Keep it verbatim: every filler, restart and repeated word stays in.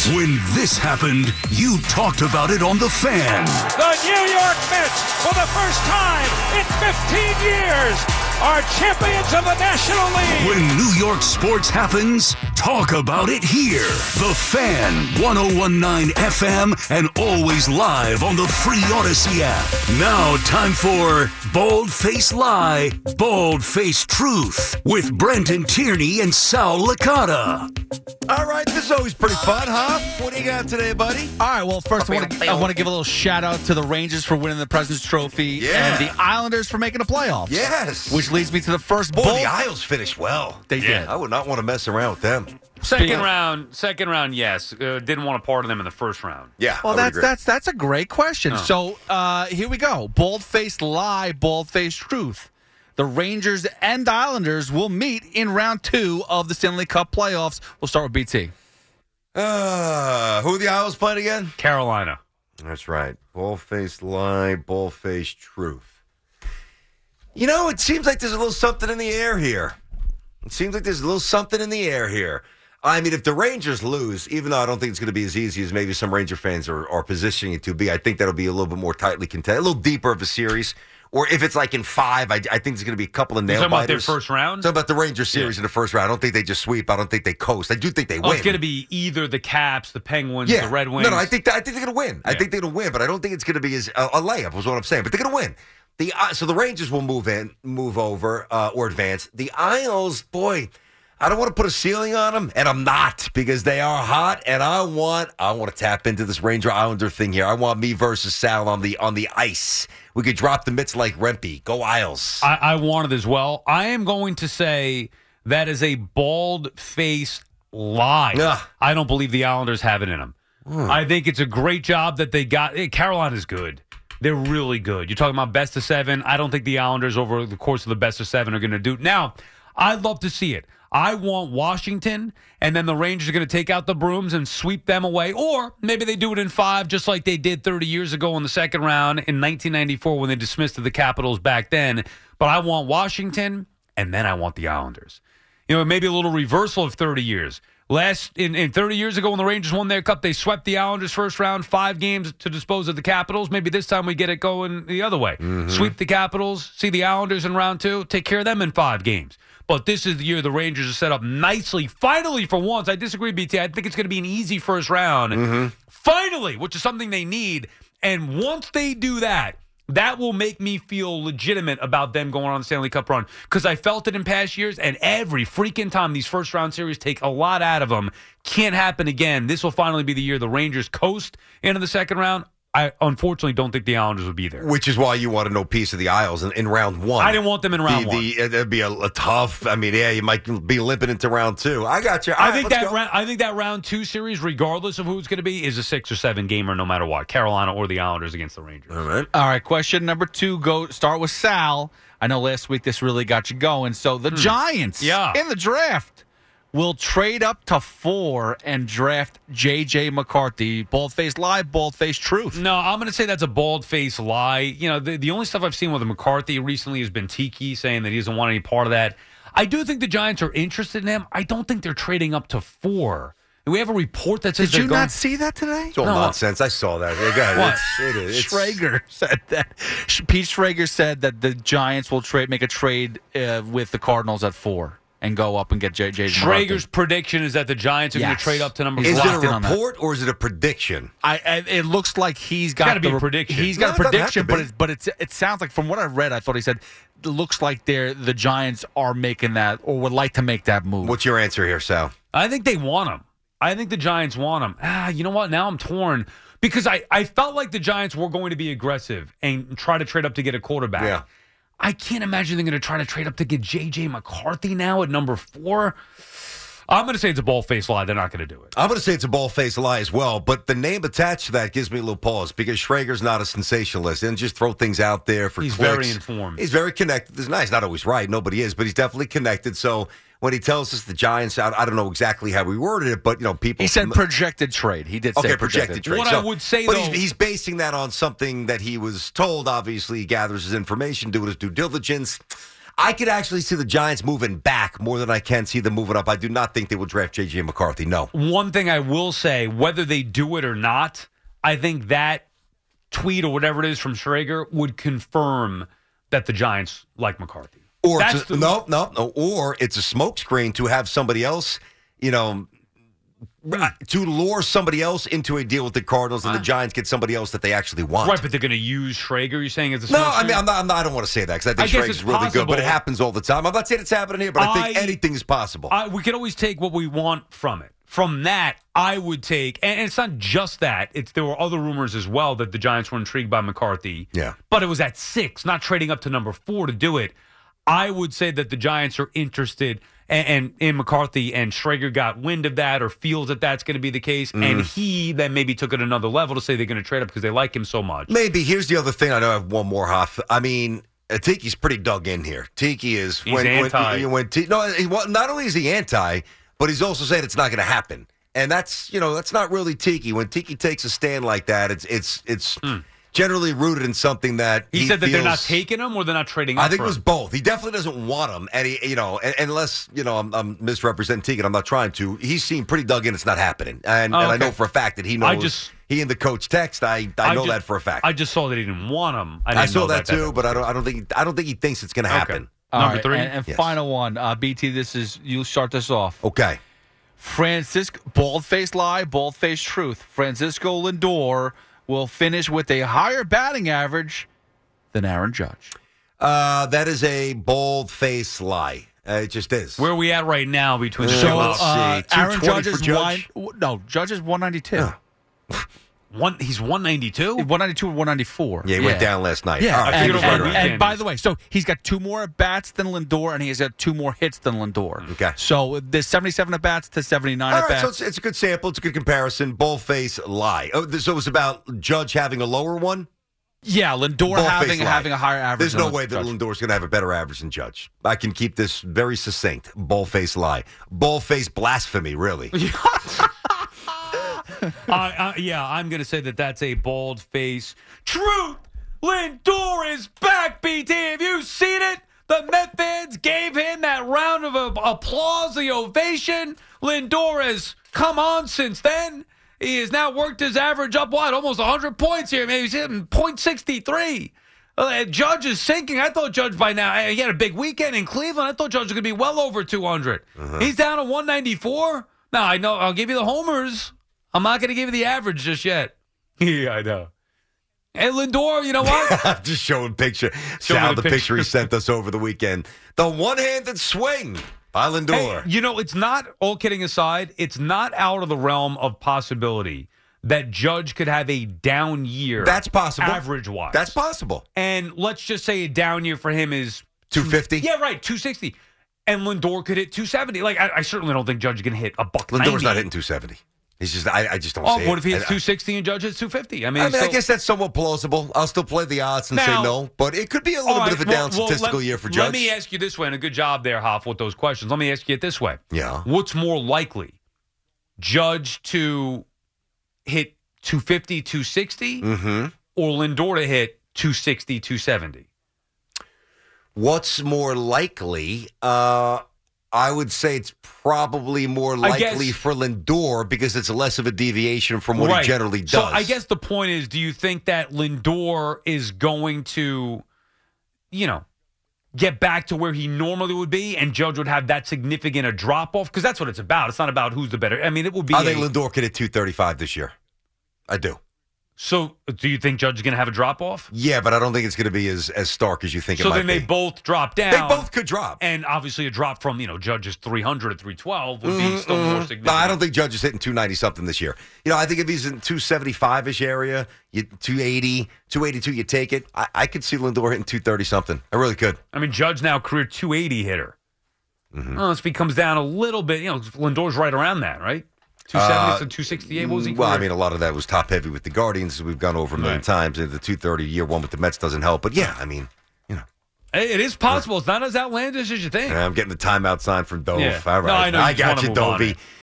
Sports. When this happened, you talked about it on The Fan. The New York Mets, for the first time in fifteen years, are champions of the National League. When New York sports happens, talk about it here. The Fan, ten nineteen F M, and always live on the free Odyssey app. Now, time for Bald Face Lie, Bald Face Truth with Brenton Tierney and Sal Licata. All right, this is always pretty fun, huh? What do you got today, buddy? All right, well, first I want to I want to give a little shout out to the Rangers for winning the President's Trophy Yeah. and the Islanders for making the playoffs. Yes. Which leads me to the first Boy, bowl. the Isles finished well. They Yeah. did. I would not want to mess around with them. Second Speaking- round, second round, yes. Uh, didn't want to part of them in the first round. Yeah. Well, I would that's agree. that's that's a great question. Oh. So uh, here we go. Bald-faced lie, bald-faced truth. The Rangers and Islanders will meet in round two of the Stanley Cup playoffs. We'll start with B T. Uh, who are the Isles playing again? Carolina. That's right. Ball-faced lie, ball-faced truth. You know, it seems like there's a little something in the air here. It seems like there's a little something in the air here. I mean, if the Rangers lose, even though I don't think it's going to be as easy as maybe some Ranger fans are, are positioning it to be, I think that'll be a little bit more tightly contested, a little deeper of a series. Or if it's like in five, I, I think there's going to be a couple of You nail talking about their biters. first round? Talking about the Ranger series in the first round. I don't think they just sweep. I don't think they coast. I do think they Oh, win. it's going to be either the Caps, the Penguins, yeah. the Red Wings. No, no, I think that, I think they're going to win. I Yeah. think they're going to win, but I don't think it's going to be as a, a layup. Was what I'm saying. But they're going to win. The uh, so the Rangers will move in, move over, uh, or advance. The Isles, boy, I don't want to put a ceiling on them, and I'm not because they are hot, and I want I want to tap into this Ranger Islander thing here. I want me versus Sal on the on the ice. We could drop the mitts like Rempe. Go Isles. I, I want it as well. I am going to say that is a bald-faced lie. Ugh. I don't believe the Islanders have it in them. I think it's a great job that they got. Hey, Carolina's good. They're really good. You're talking about best of seven. I don't think the Islanders over the course of the best of seven are going to do. Now, I'd love to see it. I want Washington, and then the Rangers are going to take out the brooms and sweep them away. Or maybe they do it in five, just like they did thirty years ago in the second round in nineteen ninety-four when they dismissed the Capitals back then. But I want Washington, and then I want the Islanders. You know, maybe a little reversal of thirty years. Last in, in thirty years ago when the Rangers won their cup, they swept the Islanders first round, five games to dispose of the Capitals. Maybe this time we get it going the other way. Mm-hmm. Sweep the Capitals, see the Islanders in round two, take care of them in five games. But this is the year the Rangers are set up nicely. Finally, for once, I disagree, B T. I think it's going to be an easy first round. Mm-hmm. Finally, which is something they need. And once they do that, that will make me feel legitimate about them going on the Stanley Cup run. Because I felt it in past years, and every freaking time these first-round series take a lot out of them. Can't happen again. This will finally be the year the Rangers coast into the second round. I unfortunately don't think the Islanders will be there. Which is why you want to know piece of the Isles in, in round one. I didn't want them in round the, one. The, it'd be a, a tough. I mean, yeah, you might be limping into round two. I got you. All I right, think let's that go. round, I think that round two series, regardless of who it's going to be, is a six or seven gamer no matter what. Carolina or the Islanders against the Rangers. All right. All right, question number two. Go start with Sal. I know last week this really got you going. So the Giants Yeah. in the draft will trade up to four and draft J J. McCarthy. Bald-faced lie, bald-faced truth. No, I'm going to say that's a bald-faced lie. You know, the, the only stuff I've seen with McCarthy recently has been Tiki saying that he doesn't want any part of that. I do think the Giants are interested in him. I don't think they're trading up to four. And we have a report that says Did you they're going- not see that today? It's all No. nonsense. I saw that. Yeah, go ahead. What? It's, it is. It's, Schrager said that. Pete Schrager said that the Giants will trade, make a trade uh, with the Cardinals at four and go up and get J J. Schrager's prediction is that the Giants are going Yes. to trade up to number He's Is four. it locked a in on that. report or is it a prediction? I, I it looks like he's got gotta be the a prediction. He's got No, a it doesn't have prediction, to but be. it's but it's it sounds like from what I read, I thought he said it looks like they're the Giants are making that or would like to make that move. What's your answer here, Sal? I think they want him. I think the Giants want him. Ah, you know what? Now I'm torn because I, I felt like the Giants were going to be aggressive and try to trade up to get a quarterback. Yeah. I can't imagine they're going to try to trade up to get J J. McCarthy now at number four. I'm going to say it's a ball-faced lie. They're not going to do it. I'm going to say it's a ball-faced lie as well, but the name attached to that gives me a little pause because Schrager's not a sensationalist and just throw things out there for He's clicks. very informed. He's very connected. He's nice. Not always right. Nobody is, but he's definitely connected. So when he tells us the Giants, I, I don't know exactly how he worded it, but, you know, people... He said projected trade. He did say Okay, projected, projected trade. What So- I would say, but though- he's, he's basing that on something that he was told. Obviously, he gathers his information, doing his due diligence. I could actually see the Giants moving back more than I can see them moving up. I do not think they will draft J J McCarthy. No. One thing I will say, whether they do it or not, I think that tweet or whatever it is from Schrager would confirm that the Giants like McCarthy. Or That's it's a, the, no, no, no. Or it's a smokescreen to have somebody else, you know, to lure somebody else into a deal with the Cardinals, and the Giants get somebody else that they actually want. Right, but they're going to use Schrager. You're saying as a no, smokescreen? I mean, I'm not, I'm not, I don't want to say that because I think I guess Schrager's it's really possible. good, but it happens all the time. I'm not saying it's happening here, but I, I think anything is possible. I, we can always take what we want from it. From that, I would take, and it's not just that. It's there were other rumors as well that the Giants were intrigued by McCarthy. Yeah, but it was at six, not trading up to number four to do it. I would say that the Giants are interested and, and in McCarthy, and Schrager got wind of that or feels that that's going to be the case, mm. and he then maybe took it another level to say they're going to trade up because they like him so much. Maybe. Here's the other thing. I know I have one more, Hoff. I mean, uh, Tiki's pretty dug in here. Tiki is He's when anti. when, when T, no, he, well, not only is he anti, but he's also saying it's not going to happen, and that's you know that's not really Tiki. When Tiki takes a stand like that, it's it's it's. Mm. generally rooted in something that he, he said that feels, they're not taking him or they're not trading up I think for it was him. both. He definitely doesn't want him, and he, you know, unless you know I'm, I'm misrepresenting Teagan. I'm not trying to. He seemed pretty dug in. It's not happening, and, Oh, and I okay. know for a fact that he knows. I just, he and the coach text. I I, I know just, that for a fact. I just saw that he didn't want him. I, didn't I saw know that, that too, that but I don't. I don't think. I don't think he thinks it's going to happen. All Number right, three, and, and Yes. final one, uh, B T. This is you start this off. Okay. Francisco, bald-faced lie, bald-faced truth. Francisco Lindor will finish with a higher batting average than Aaron Judge. Uh, that is a bold-faced lie. Uh, it just is. Where are we at right now between the Uh, two? So let's uh, see. Aaron two twenty Judge is for Judge? one. No, Judge is one ninety-two. Yeah. One, he's one ninety-two? one ninety-two or one ninety-four. Yeah, he went down last night. Yeah, All right, I and, figured he was over right and, the around. and by the way, so he's got two more at bats than Lindor, and he's got two more hits than Lindor. Okay. So there's seventy-seven at bats to seventy-nine All at right, bats. so it's, it's a good sample. It's a good comparison. Bullface lie. Oh, this- so it was about Judge having a lower one? yeah, Lindor Bullface having lie. having a higher average. There's no than way that Judge. Lindor's going to have a better average than Judge. I can keep this very succinct. Bullface lie. Bullface blasphemy, really. I, I, yeah, I'm going to say that that's a bald face. Truth! Lindor is back, B T. Have you seen it? The Met fans gave him that round of a- applause, the ovation. Lindor has come on since then. He has now worked his average up, what, almost one hundred points here. Maybe he's hitting point six three. Uh, Judge is sinking. I thought Judge by now, he had a big weekend in Cleveland. I thought Judge was going to be well over two hundred. Uh-huh. He's down to one ninety-four. Now, I know, I'll give you the homers. I'm not going to give you the average just yet. Yeah, I know. Hey, Lindor, you know what? I'm just showing picture. Show me Sal, the the picture he picture. sent us over the weekend. The one-handed swing by Lindor. Hey, you know, it's not, all kidding aside, it's not out of the realm of possibility that Judge could have a down year. That's possible. Average-wise. That's possible. And let's just say a down year for him is two fifty? Yeah, right, two sixty. And Lindor could hit two seventy. Like, I, I certainly don't think Judge is going to hit a buck Lindor's ninety. not hitting two seventy. He's just, I, I just don't Oh, see what it. if he hits I- two sixty and Judge hits two fifty? I mean, I mean, I so- guess that's somewhat plausible. I'll still play the odds and Now- say no, but it could be a little All bit of a right, down well- well, statistical let- year for Judge. Let me ask you this way, and a good job there, Hoff, with those questions. Let me ask you it this way. Yeah. What's more likely? Judge to hit two fifty, two sixty, Mm-hmm. or Lindor to hit two sixty, two seventy? What's more likely? Uh, I would say it's probably more I guess- likely for Lindor because it's less of a deviation from what Right. he generally does. So I guess the point is, do you think that Lindor is going to, you know, get back to where he normally would be and Judge would have that significant a drop-off? Because that's what it's about. It's not about who's the better. I mean, it will be I think a- Lindor could hit two thirty-five this year. I do. So do you think Judge is going to have a drop-off? Yeah, but I don't think it's going to be as, as stark as you think So it might then they be. both drop down. They both could drop. And obviously a drop from, you know, Judge's three hundred at three twelve would be Mhm, still mhm. more No, significant. I don't think Judge is hitting two ninety something this year. You know, I think if he's in two seventy-five-ish area, you two eighty, two eighty-two, you take it. I, I could see Lindor hitting two thirty something. I really could. I mean, Judge now career two eighty hitter. Mm-hmm. Well, if he comes down a little bit, you know, Lindor's right around that, right? two seventy Uh, to two sixty-eight. What was he? Well, I career? mean, a lot of that was top heavy with the Guardians, as we've gone over a million Right. times. And the two thirty year one with the Mets doesn't help. But yeah, I mean, you know, It it is possible. It's not as outlandish as you think. and I'm getting the timeout sign from Dove. Yeah. All right, No, I know you just got wanna you, move on Dovey. it.